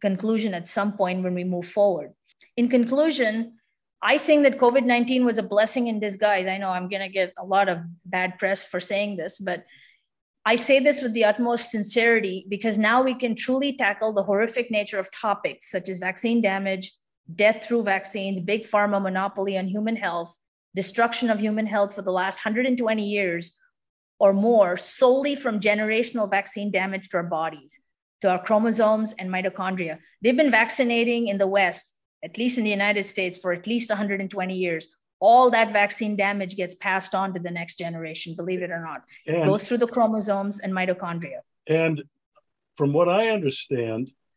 conclusion at some point when we move forward. In conclusion, I think that COVID-19 was a blessing in disguise. I know I'm going to get a lot of bad press for saying this, but I say this with the utmost sincerity because now we can truly tackle the horrific nature of topics such as vaccine damage, death through vaccines, big pharma monopoly on human health, destruction of human health for the last 120 years or more solely from generational vaccine damage to our bodies, to our chromosomes and mitochondria. They've been vaccinating in the West, at least in the United States, for at least 120 years. All that vaccine damage gets passed on to the next generation, believe it or not. It goes through the chromosomes and mitochondria. And from what I understand,